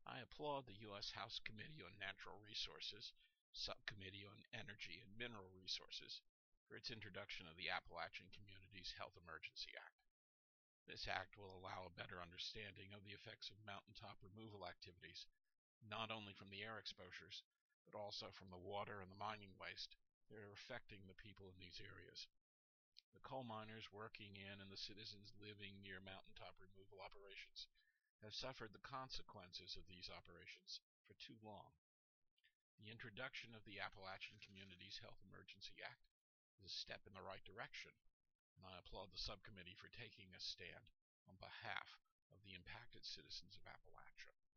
I applaud the U.S. House Committee on Natural Resources, Subcommittee on Energy and Mineral Resources, for its introduction of the Appalachian Communities Health Emergency Act. This act will allow a better understanding of the effects of mountaintop removal activities, not only from the air exposures, but also from the water and the mining waste that are affecting the people in these areas. The coal miners working in and the citizens living near mountaintop removal operations have suffered the consequences of these operations for too long. The introduction of the Appalachian Communities Health Emergency Act is a step in the right direction, and I applaud the subcommittee for taking a stand on behalf of the impacted citizens of Appalachia.